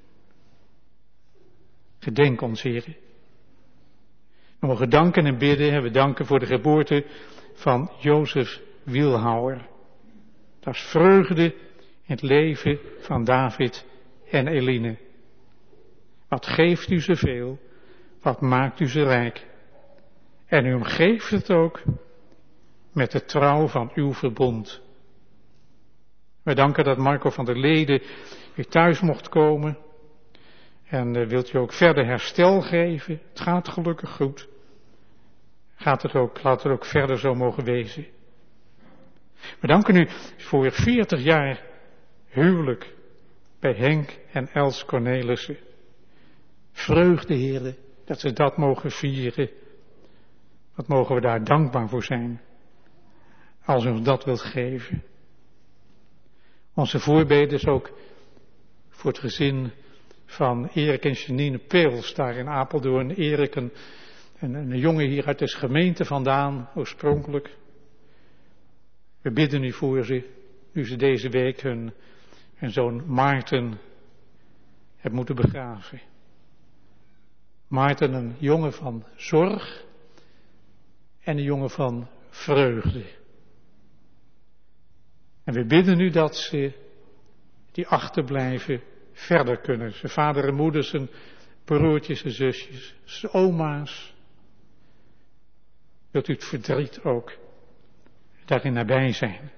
Gedenk ons, heren. We mogen danken en bidden en we danken voor de geboorte van Jozef Wielhouwer. Dat is vreugde in het leven van David en Eline. Wat geeft u ze veel, wat maakt u ze rijk. En u omgeeft het ook met de trouw van uw verbond. We danken dat Marco van der Lede weer thuis mocht komen. En wilt u ook verder herstel geven? Het gaat gelukkig goed. Laat het ook verder zo mogen wezen. We danken u voor 40 jaar huwelijk bij Henk en Els Cornelissen. Vreugde, heren, dat ze dat mogen vieren. Wat mogen we daar dankbaar voor zijn. Als u ons dat wilt geven. Onze voorbeden is ook voor het gezin van Erik en Janine Peels daar in Apeldoorn. Erik, een jongen hier uit de gemeente vandaan, oorspronkelijk. We bidden u voor ze, nu ze deze week hun zoon Maarten hebben moeten begraven. Maarten, een jongen van zorg en een jongen van vreugde. En we bidden u dat ze die achterblijven verder kunnen. Zijn vader en moeder, zijn broertjes en zusjes, zijn oma's. Wilt u het verdriet ook daarin nabij zijn.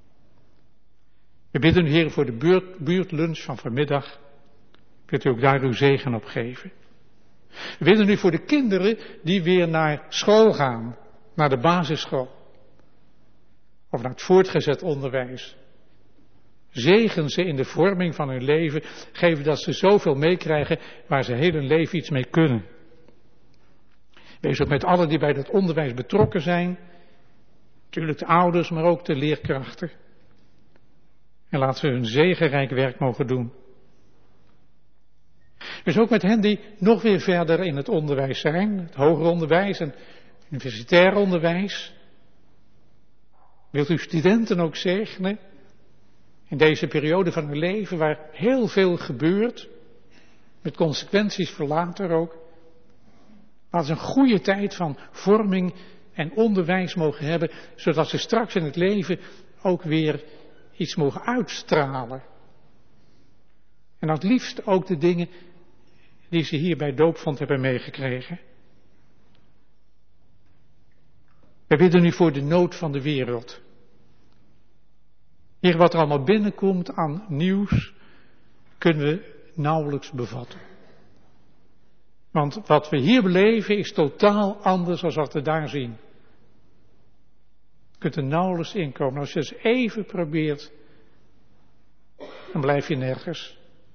We bidden u, Heer, voor de buurtlunch van vanmiddag. Wilt u ook daar uw zegen op geven. We bidden u voor de kinderen die weer naar school gaan. Naar de basisschool. Of naar het voortgezet onderwijs. Zegen ze in de vorming van hun leven. Geef dat ze zoveel meekrijgen waar ze heel hun leven iets mee kunnen. Wees ook met allen die bij dat onderwijs betrokken zijn. Natuurlijk de ouders, maar ook de leerkrachten. En laat ze hun zegenrijk werk mogen doen. Dus ook met hen die nog weer verder in het onderwijs zijn. Het hoger onderwijs en universitair onderwijs. Wilt u studenten ook zegenen? In deze periode van hun leven waar heel veel gebeurt. Met consequenties voor later ook. Laat ze een goede tijd van vorming en onderwijs mogen hebben. Zodat ze straks in het leven ook weer iets mogen uitstralen. En het liefst ook de dingen die ze hier bij Doopvond hebben meegekregen. We bidden nu voor de nood van de wereld. Heer, wat er allemaal binnenkomt aan nieuws, kunnen we nauwelijks bevatten. Want wat we hier beleven is totaal anders dan wat we daar zien. Je kunt er nauwelijks inkomen. Als je eens even probeert, dan blijf je nergens.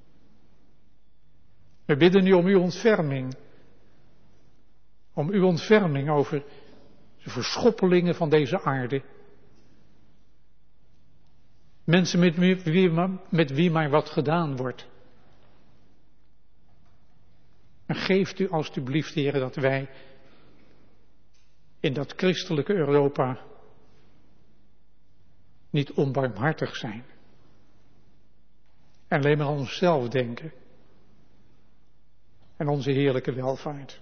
We bidden nu om uw ontferming. Om uw ontferming over de verschoppelingen van deze aarde. Mensen met wie maar wat gedaan wordt. En geeft u alstublieft, Heer, dat wij in dat christelijke Europa niet onbarmhartig zijn. En alleen maar aan onszelf denken. En onze heerlijke welvaart.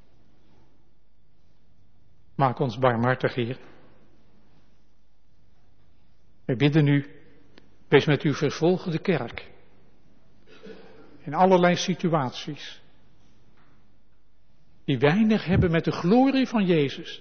Maak ons barmhartig, Heer. Wij bidden u, wees met uw vervolgde kerk. In allerlei situaties. Die weinig hebben met de glorie van Jezus.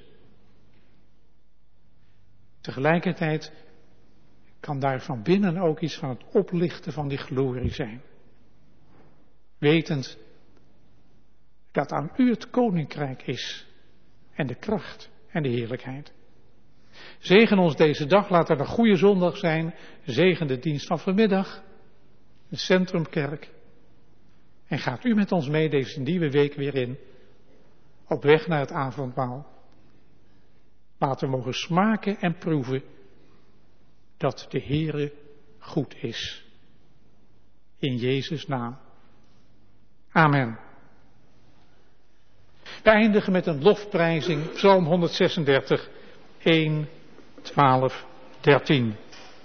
Tegelijkertijd kan daar van binnen ook iets van het oplichten van die glorie zijn. Wetend dat aan u het koninkrijk is. En de kracht en de heerlijkheid. Zegen ons deze dag, laat het een goede zondag zijn. Zegen de dienst van vanmiddag. De Centrumkerk. En gaat u met ons mee deze nieuwe week weer in. Op weg naar het avondmaal. Laten we mogen smaken en proeven dat de Heere goed is. In Jezus' naam. Amen. We eindigen met een lofprijzing, Psalm 136, 1, 12, 13.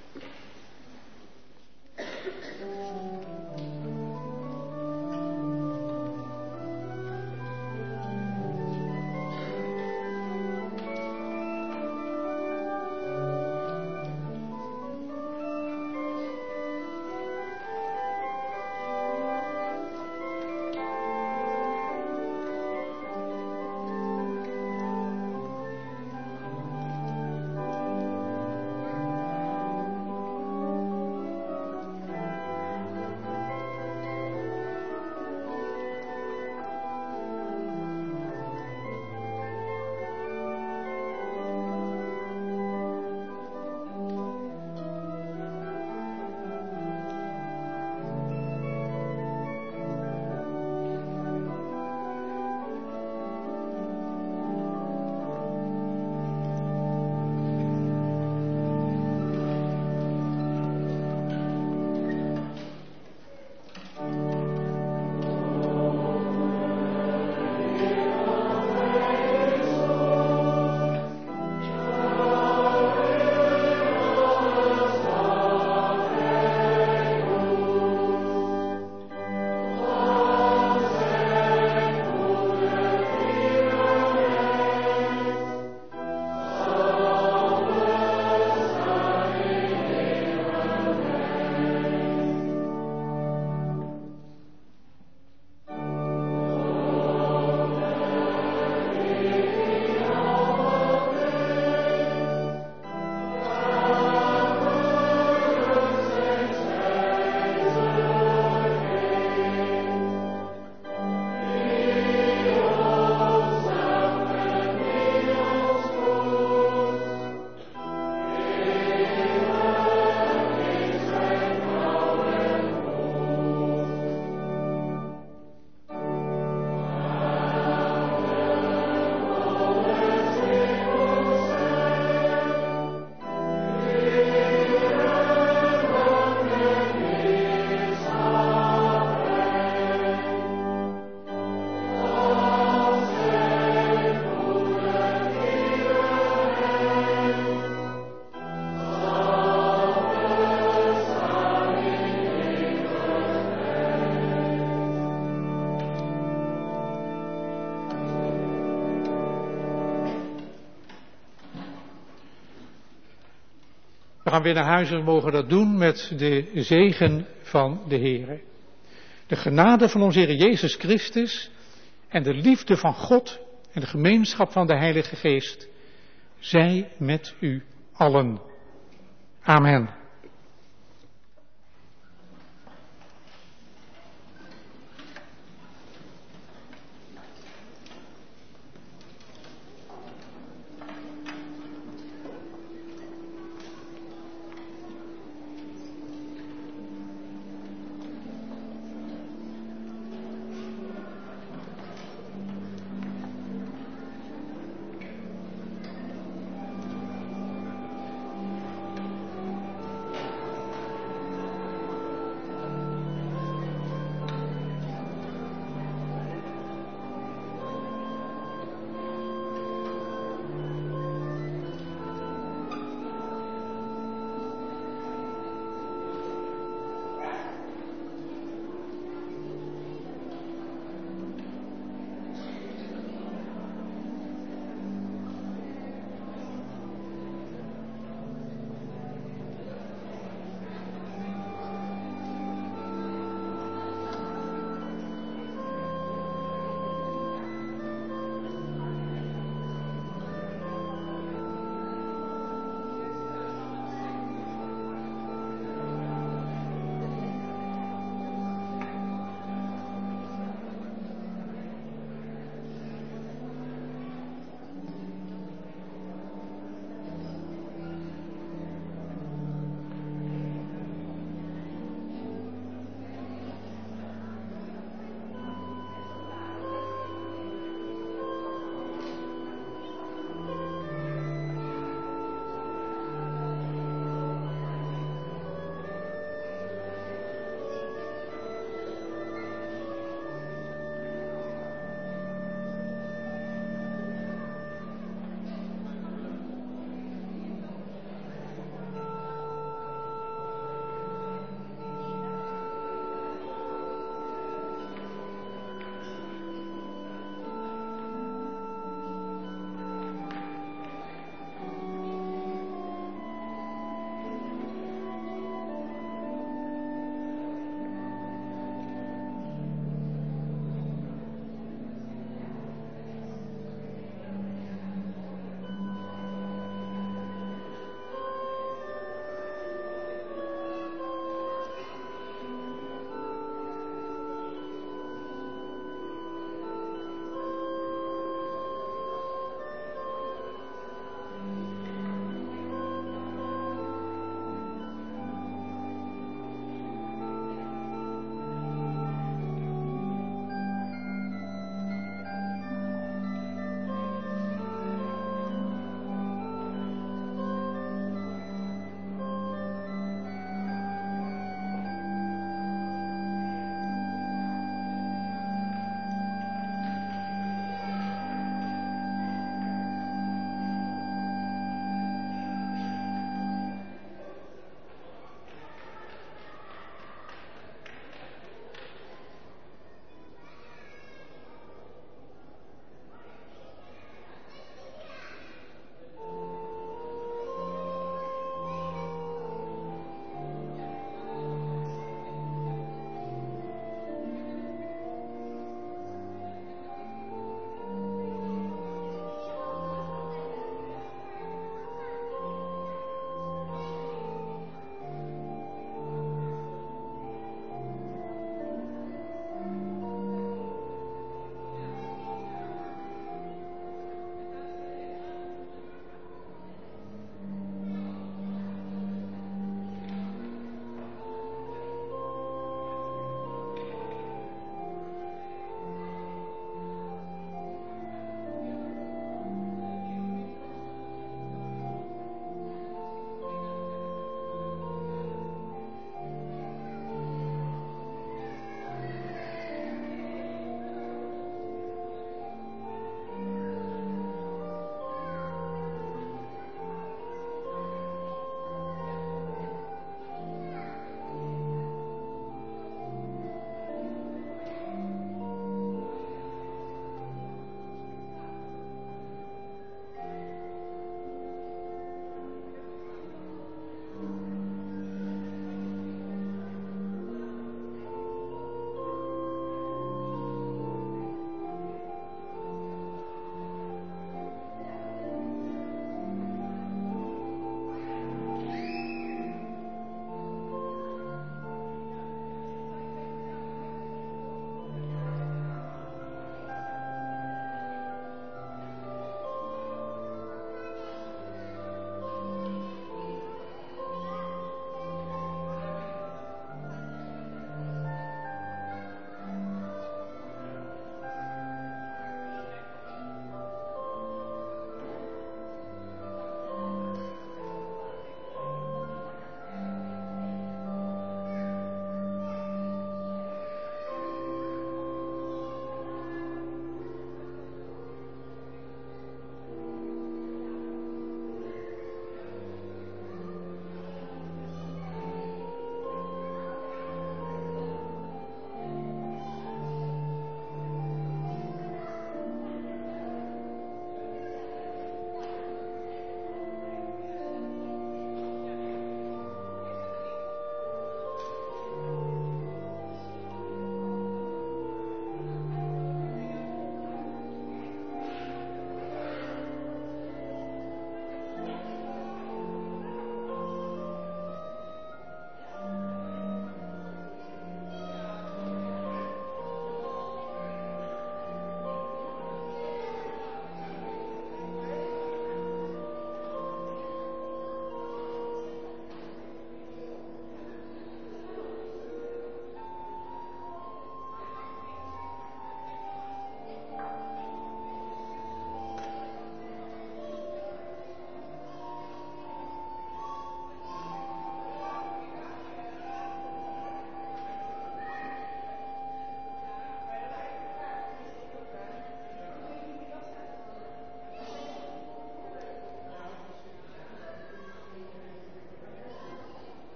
We gaan weer naar huis en mogen dat doen met de zegen van de Heere. De genade van onze Heer Jezus Christus en de liefde van God en de gemeenschap van de Heilige Geest zij met u allen. Amen.